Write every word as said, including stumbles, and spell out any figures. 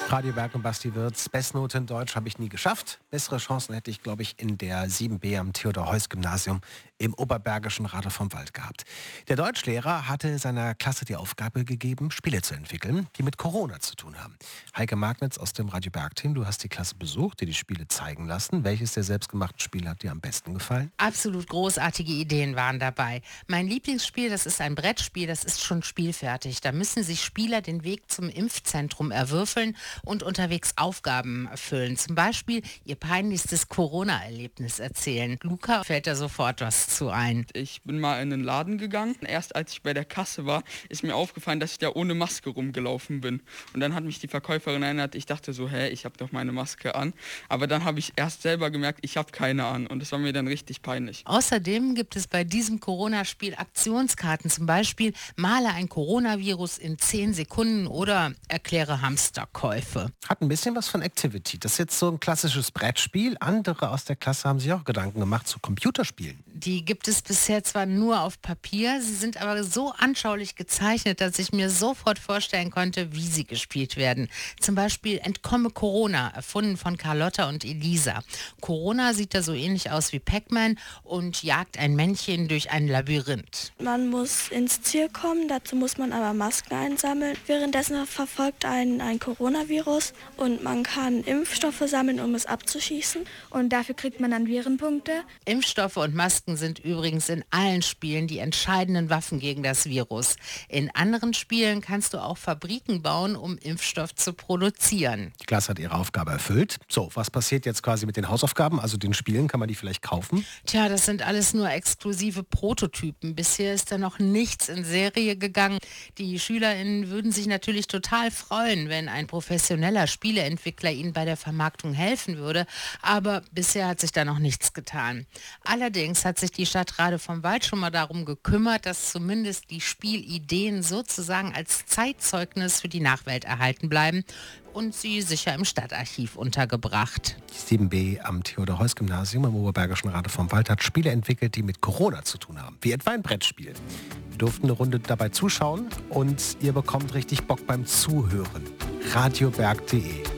Radio Berg und Basti Wirtz. Bestnote in Deutsch habe ich nie geschafft. Bessere Chancen hätte ich, glaube ich, in der sieben b am Theodor-Heuss-Gymnasium im Oberbergischen Rade vom Wald gehabt. Der Deutschlehrer hatte seiner Klasse die Aufgabe gegeben, Spiele zu entwickeln, die mit Corona zu tun haben. Heike Magnitz aus dem Radio Berg-Team, du hast die Klasse besucht, dir die Spiele zeigen lassen. Welches der selbstgemachten Spiele hat dir am besten gefallen? Absolut großartige Ideen waren dabei. Mein Lieblingsspiel, das ist ein Brettspiel, das ist schon spielfertig. Da müssen sich Spieler den Weg zum Impfzentrum erwürfeln und unterwegs Aufgaben erfüllen. Zum Beispiel ihr peinlichstes Corona-Erlebnis erzählen. Luca, fällt da sofort was zu ein. Ich bin mal in einen Laden gegangen. Erst als ich bei der Kasse war, ist mir aufgefallen, dass ich da ohne Maske rumgelaufen bin. Und dann hat mich die Verkäuferin erinnert, ich dachte so, hä, ich habe doch meine Maske an. Aber dann habe ich erst selber gemerkt, ich habe keine an. Und das war mir dann richtig peinlich. Außerdem gibt es bei diesem Corona-Spiel Aktionskarten. Zum Beispiel male ein Coronavirus in zehn Sekunden oder erkläre Hamsterkäufe. Hat ein bisschen was von Activity. Das ist jetzt so ein klassisches Brettspiel. Andere aus der Klasse haben sich auch Gedanken gemacht zu Computerspielen. Die gibt es bisher zwar nur auf Papier, sie sind aber so anschaulich gezeichnet, dass ich mir sofort vorstellen konnte, wie sie gespielt werden. Zum Beispiel Entkomme Corona, erfunden von Carlotta und Elisa. Corona sieht da so ähnlich aus wie Pac-Man und jagt ein Männchen durch ein Labyrinth. Man muss ins Ziel kommen, dazu muss man aber Masken einsammeln. Währenddessen verfolgt einen ein Coronavirus und man kann Impfstoffe sammeln, um es abzuschießen. Und dafür kriegt man dann Virenpunkte. Impfstoffe und Masken sind übrigens in allen Spielen die entscheidenden Waffen gegen das Virus. In anderen Spielen kannst du auch Fabriken bauen, um Impfstoff zu produzieren. Die Klasse hat ihre Aufgabe erfüllt. So, was passiert jetzt quasi mit den Hausaufgaben, also den Spielen? Kann man die vielleicht kaufen? Tja, das sind alles nur exklusive Prototypen. Bisher ist da noch nichts in Serie gegangen. Die SchülerInnen würden sich natürlich total freuen, wenn ein professioneller Spieleentwickler ihnen bei der Vermarktung helfen würde. Aber bisher hat sich da noch nichts getan. Allerdings hat sich die Stadt Rade vom Wald schon mal darum gekümmert, dass zumindest die Spielideen sozusagen als Zeitzeugnis für die Nachwelt erhalten bleiben und sie sicher im Stadtarchiv untergebracht. Die sieben b am Theodor-Heuss-Gymnasium im Oberbergischen Rade vom Wald hat Spiele entwickelt, die mit Corona zu tun haben, wie etwa ein Brettspiel. Wir durften eine Runde dabei zuschauen und ihr bekommt richtig Bock beim Zuhören. radioberg punkt de